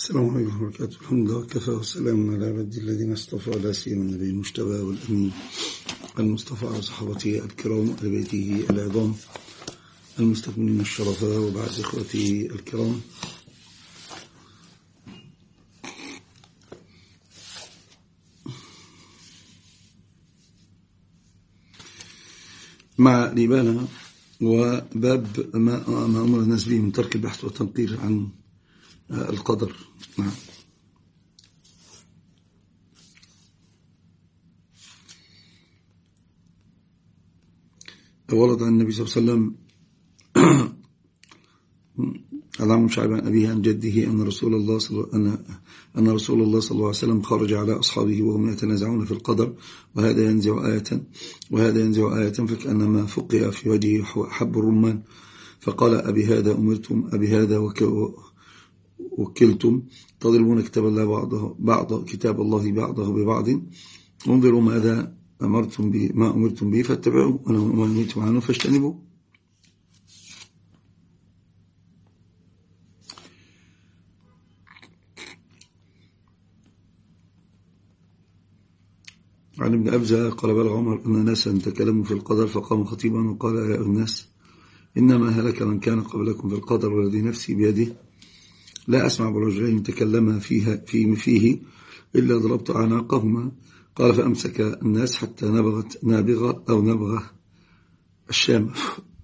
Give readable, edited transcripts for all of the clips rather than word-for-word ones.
السلام عليكم ورحمة الله وبركاته. الحمد لله وكفى وسلام على عباد الذين اصطفى، لا سيما النبي المجتبى والأمين المصطفى وصحابته الكرام وآل بيته العظام المستكملين الشرفاء، وبعد إخوته الكرام. مع ريبانا وباب ما أمر الناس به من ترك البحث والتنقير عن القدر. نعم. ورد عن النبي صلى الله عليه وسلم عن شعب عن أبيه عن جده أن رسول الله صلى الله عليه وسلم خرج على أصحابه وهم يتنازعون في القدر، وهذا ينزع آية فكأنما فقع في وجهه حب الرمان، فقال: أبي هذا أمرتم، أبي هذا وكلتم، تضربون كتاب الله بعضه ببعض، انظروا ماذا ما أمرتم به فاتبعوا، وما نهيتم عنه فاجتنبوا. عن ابن أبزة قال: بلغ عمر أن ناسا تكلموا في القدر، فقام خطيبا وقال: يا أيها الناس، إنما هلك من كان قبلكم في القدر، والذي نفسي بيده لا أسمع برجلين تكلما فيه إلا ضربت أعناقهما. قال: فأمسك الناس حتى نبغت نابغة أو نبغة الشام.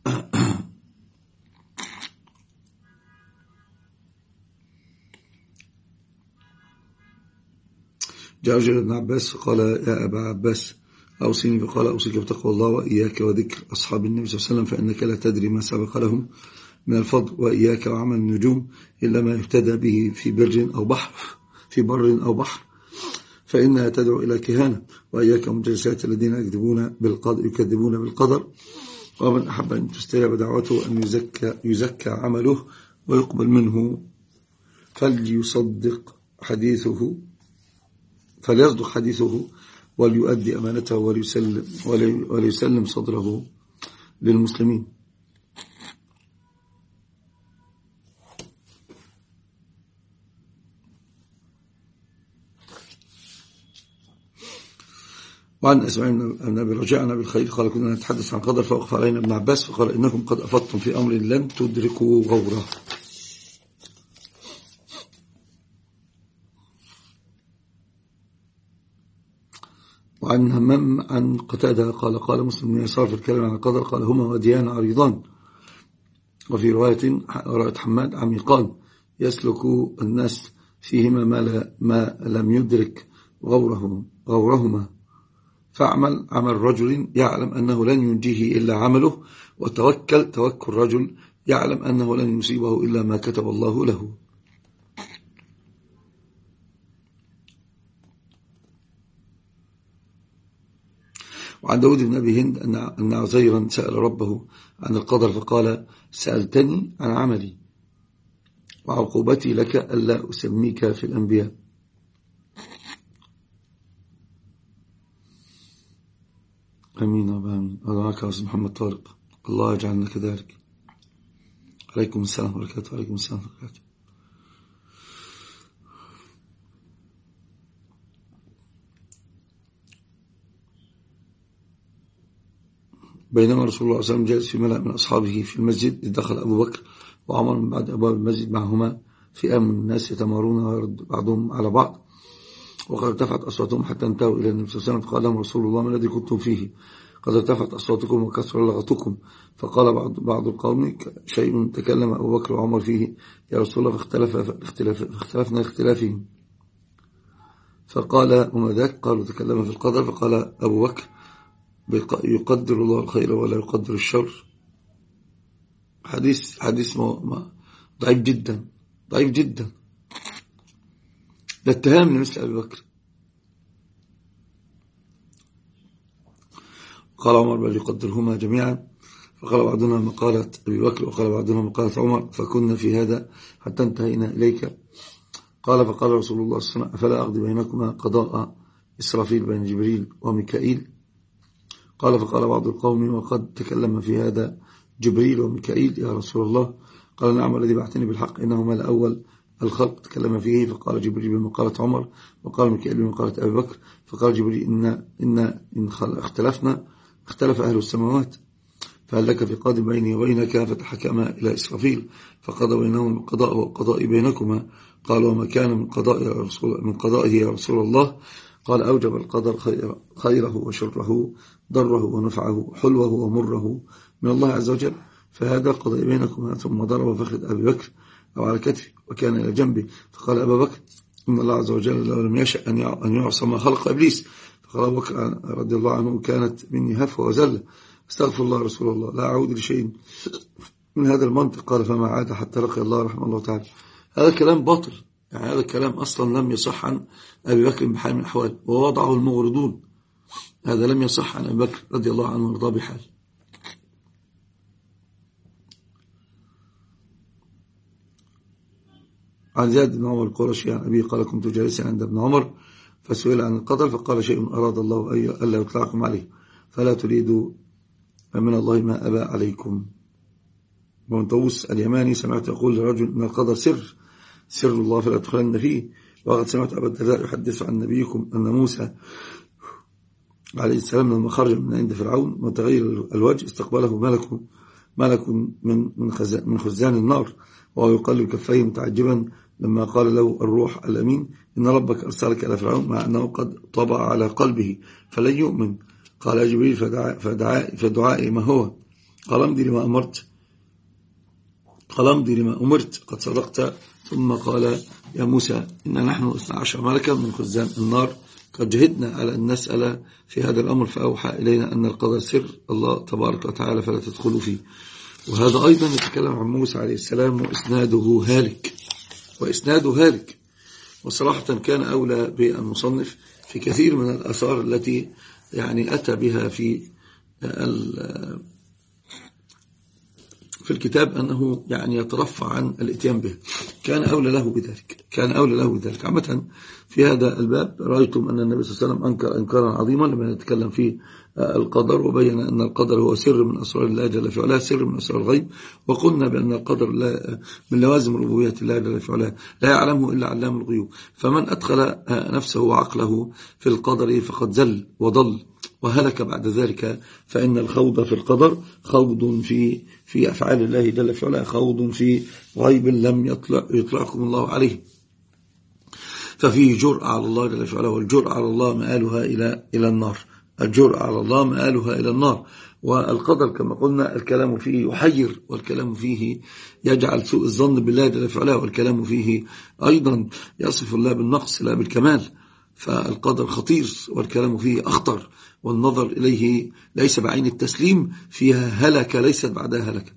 جاء رجل ابن عباس فقال: يا أبا عباس أوصيني، فقال: أوصيك بتقوى الله وإياك وذكر أصحاب النبي صلى الله عليه وسلم، فإنك لا تدري ما سبق لهم من الفضل، وإياك وعمل النجوم إلا ما يهتدى به في بر أو بحر، فإنها تدعو إلى كهانة، وإياك ومجلسات الذين يكذبون بالقدر، ومن أحب أن تستجاب دعوته أن يزكى عمله ويقبل منه فليصدق حديثه وليؤدي أمانته وليسلم صدره للمسلمين. وعن أسماء بن أبي رجاء بالخير قال: كنا نتحدث عن قدر فوقف علينا ابن عباس فقال: إنكم قد أفضتم في أمر لن تدركوا غوره. وعن همام عن قتادة قال مسلم بن يسار في الكلام عن القدر قال: هما واديان عريضان. وفي رواية حماد عميقان يسلك الناس فيهما ما لم يدرك غورهما، فاعمل عمل رجل يعلم أنه لن ينجيه إلا عمله، توكل رجل يعلم أنه لن يصيبه إلا ما كتب الله له. وعن داود بن أبي هند أن عزيرا سأل ربه عن القدر فقال: سألتني عن عملي وعقوبتي لك ألا أسميك في الأنبياء. أمين وآمين. أدعاك يا محمد طارق، الله يجعلنا كذلك. عليكم السلام وبركاته. عليكم السلام وبركاته. بينما رسول الله صلى الله عليه وسلم جالس في ملأ من أصحابه في المسجد، دخل أبو بكر وعمر من بعد أبواب المسجد معهما فئام من الناس يتمارون ويرد بعضهم على بعض، وقد ارتفعت أصواتهم حتى انتهوا إلى النبي صلى الله عليه وسلم، فقال لهم رسول الله: ما الذي كنتم فيه؟ قد ارتفعت أصواتكم وكثر لغتكم. فقال بعض القوم: شيء تكلم أبو بكر وعمر فيه يا رسول الله، فاختلفنا اختلافهم. فقال: وما ذاك؟ قالوا: تكلم في القدر. فقال أبو بكر: يقدر الله الخير ولا يقدر الشر. حديث ضعيف جدا، ضعيف جدا. ده اتهام لمثل أبي بكر. قال عمر: بل يقدرهما جميعا. فقال بعضنا مقالة أبي بكر وقال بعضنا مقالة عمر، فكنا في هذا حتى انتهينا إليك. فقال رسول الله صلى الله عليه وسلم: أفلا أقضي بينكما قضاء إسرافيل بين جبريل وميكائيل؟ فقال بعض القوم: وقد تكلم في هذا جبريل وميكائيل يا رسول الله. قال: نعم، الذي بعثني بالحق إنهما الأول الخلق تكلم فيه، فقال جبريل بما قالت عمر، وقال ميكائيل بما قالت أبي بكر، فقال جبريل إن اختلف أهل السماوات، فهل لك في قاضي بيني وبينك؟ فتحكما إلى إسرافيل فقضى بينهم القضاء والقضاء بينكما. قال وما كان من قضائه يا رسول الله؟ قال أوجب القدر خيره وشره، ضره ونفعه، حلوه ومره من الله عز وجل، فهذا قضاء بينكما. ثم ضرب فخذ أبي بكر أو على كتفه وكان إلى جنبه، فقال أبا بكر إن الله عز وجل لو لم يشأ أن يعصى ما خلق إبليس. فقال أبو بكر رضي الله عنه كانت مني هفوة وزلة، استغفر الله رسول الله، لا أعود لشيء من هذا المنطق. قال فما عاد حتى لقي الله رحمه الله تعالى. هذا كلام باطل، يعني هذا الكلام أصلا لم يصح عن أبي بكر بحال من الأحوال، ووضعه الموردون. هذا لم يصح عن أبي بكر رضي الله عنه وارضاه بحال. عن زياد بن عمر القرشي عن أبي قال كنت جالسا عند ابن عمر فسئل عن القدر فقال شيء أراد الله ألا يطلعكم عليه فلا تريدوا من الله ما أبى عليكم. ومن طاووس اليماني سمعت يقول لرجل إن القدر سر الله فلا تدخلن فيه. وقد سمعت أبا الدرداء يحدث عن نبيكم أن موسى عليه السلام لما خرج من عند فرعون وتغير الوجه استقبله ملك من خزان النار، وهو يقلب كفيه متعجبا لما قال له الروح الأمين إن ربك أرسلك إلى فرعون مع أنه قد طبع على قلبه فلن يؤمن. قال يا جبريل فدعائي ما هو؟ قال امضي لما أمرت قد صدقت. ثم قال يا موسى إن نحن 12 ملكا من خزان النار قد جهدنا على أن نسأل في هذا الأمر فأوحى إلينا أن القدر سر الله تبارك وتعالى فلا تدخلوا فيه. وهذا أيضا يتكلم عن موسى عليه السلام وإسناده هالك. وصراحة كان أولى بالمصنف في كثير من الآثار التي يعني أتى بها في الكتاب أنه يعني يترفع عن الاتيان به، كان أولى له بذلك. عامة في هذا الباب رأيتم أن النبي صلى الله عليه وسلم أنكر إنكارا عظيما لما نتكلم فيه القدر، وبين أن القدر هو سر من أسرار الله جل في علاه، سر من أسرار الغيب. وقلنا بأن القدر من لوازم ربوبية الله جل في علاه، لا يعلمه إلا علام الغيوب. فمن أدخل نفسه وعقله في القدر فقد زل وضل وهلك بعد ذلك. فإن الخوض في القدر خوض في أفعال الله جل في علاه، خوض في غيب لم يطلعكم الله عليه. ففيه جرأة على الله جل في علاه، والجرأة على الله مآلها إلى النار. الجرأة على الله مآلها إلى النار. والقدر كما قلنا الكلام فيه يحير، والكلام فيه يجعل سوء الظن بالله جل في علاه، والكلام فيه أيضا يصف الله بالنقص لا بالكمال. فالقدر خطير والكلام فيه أخطر، والنظر إليه ليس بعين التسليم، فيها هلكة ليست بعدها هلكة.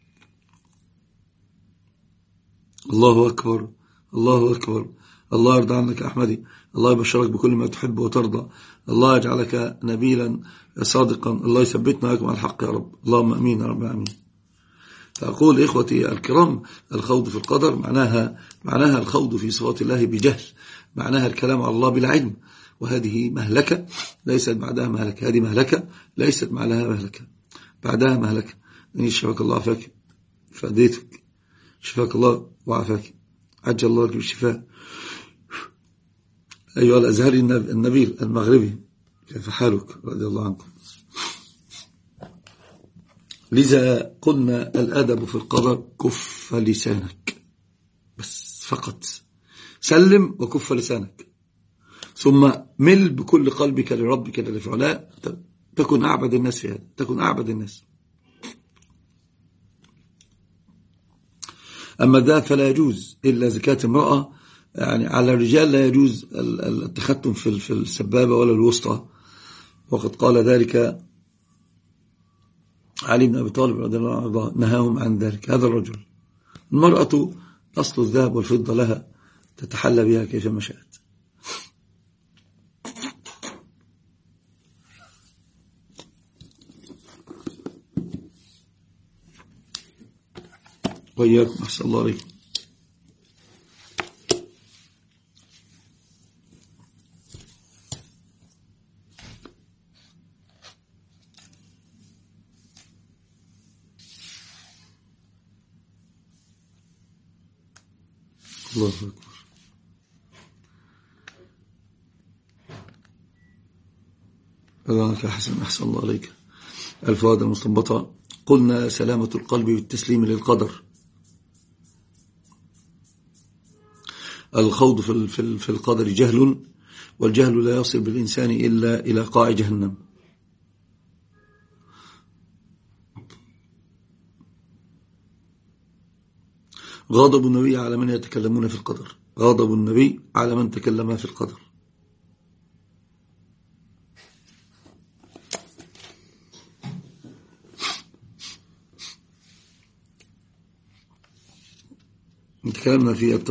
الله أكبر الله أكبر. الله يرضى عنك أحمدي، الله يبشرك بكل ما تحب وترضى، الله يجعلك نبيلا صادقا، الله يثبتنا لكم على الحق يا رب، اللهم أمين يا رب العالمين. فأقول إخوتي الكرام الخوض في القدر معناها الخوض في صفات الله بجهل، معناها الكلام على الله بالعلم، وهذه مهلكة ليست بعدها مهلكة. هذه مهلكة ليست بعدها مهلكة، بعدها مهلكة. شفاك الله عافاك، فأديتك، شفاك الله وعافاك، عجل الله لك بالشفاء. أيها الأزهري النبيل المغربي، كيف حالك؟ رضي الله عنكم. لذا قلنا الأدب في القدر كف لسانك بس فقط، سلم وكف لسانك، ثم مل بكل قلبك لربك جل في علاه، تكن أعبد الناس في هذا، تكن أعبد الناس. أما ذات فلا يجوز إلا زكاة امرأة، يعني على الرجال لا يجوز التختم في السبابة ولا الوسطى، وقد قال ذلك علي بن أبي طالب رضي الله عنه، نهاهم عن ذلك هذا الرجل. المرأة أصل الذهب والفضة لها، تتحلى بها كيفما شاءت. وإياكم أحسن الله عليكم. الله أكبر. أذنك حسن، أحسن الله عليك. الفوائد المستنبطة: قلنا سلامة القلب بالتسليم للقدر. الخوض في القدر جهل، والجهل لا يصل بالإنسان إلا إلى قاع جهنم. غضب النبي على من يتكلمون في القدر. غضب النبي على من تكلم في القدر. تكلمنا في